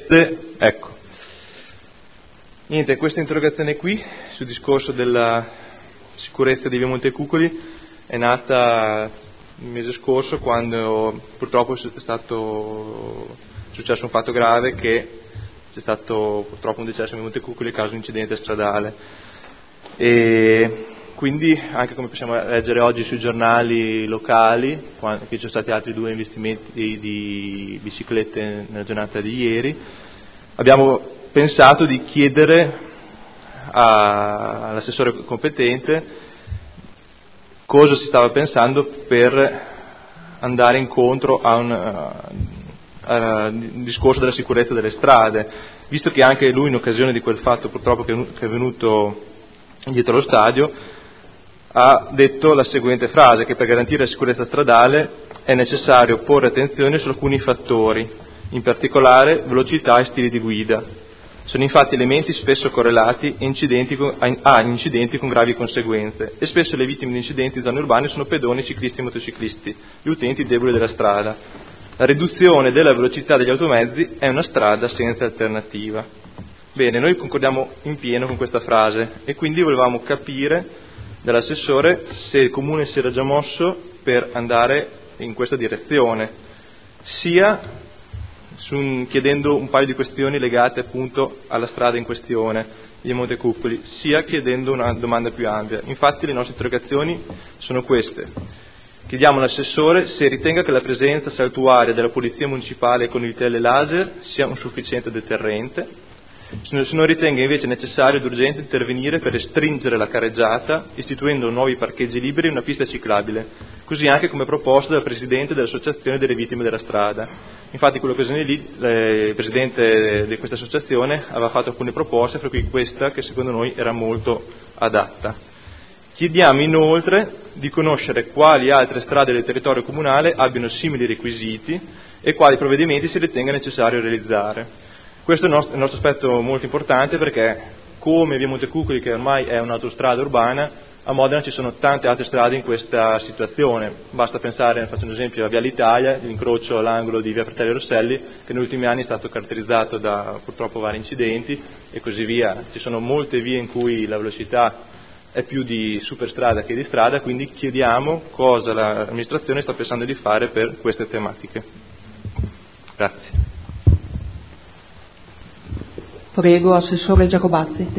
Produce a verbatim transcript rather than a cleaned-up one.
Ecco. Niente, questa interrogazione qui sul discorso della sicurezza di via Montecucoli è nata il mese scorso, quando purtroppo è stato è successo un fatto grave, che c'è stato purtroppo un decesso a via Montecucoli a causa di un incidente stradale. E quindi, anche come possiamo leggere oggi sui giornali locali, che ci sono stati altri due investimenti di biciclette nella giornata di ieri, abbiamo pensato di chiedere a, all'assessore competente cosa si stava pensando per andare incontro a un, a, a un discorso della sicurezza delle strade, visto che anche lui, in occasione di quel fatto purtroppo che è venuto dietro lo stadio, ha detto la seguente frase: che per garantire la sicurezza stradale è necessario porre attenzione su alcuni fattori, in particolare velocità e stili di guida. Sono infatti elementi spesso correlati a incidenti con, a incidenti con gravi conseguenze, e spesso le vittime di incidenti in zone urbane sono pedoni, ciclisti e motociclisti, gli utenti deboli della strada. La riduzione della velocità degli automezzi è una strada senza alternativa. Bene, noi concordiamo in pieno con questa frase e quindi volevamo capire dall'assessore se il Comune si era già mosso per andare in questa direzione, sia su, chiedendo un paio di questioni legate appunto alla strada in questione, via Montecucoli, sia chiedendo una domanda più ampia. Infatti le nostre interrogazioni sono queste. Chiediamo all'assessore se ritenga che la presenza saltuaria della Polizia Municipale con il vitelle laser sia un sufficiente deterrente, se non ritenga invece necessario ed urgente intervenire per restringere la carreggiata istituendo nuovi parcheggi liberi e una pista ciclabile, così anche come proposto dal Presidente dell'Associazione delle Vittime della Strada. Infatti in quell'occasione lì il Presidente di questa associazione aveva fatto alcune proposte, fra cui questa che secondo noi era molto adatta. Chiediamo inoltre di conoscere quali altre strade del territorio comunale abbiano simili requisiti e quali provvedimenti si ritenga necessario realizzare. Questo è il nostro, il nostro aspetto molto importante, perché come via Montecucoli, che ormai è un'autostrada urbana, a Modena ci sono tante altre strade in questa situazione. Basta pensare, faccio un esempio, a via l'Italia, l'incrocio all'angolo di via Fratelli Rosselli, che negli ultimi anni è stato caratterizzato da purtroppo vari incidenti e così via. Ci sono molte vie in cui la velocità è più di superstrada che di strada, quindi chiediamo cosa l'amministrazione sta pensando di fare per queste tematiche. Grazie. Prego, Assessore Giacobazzi.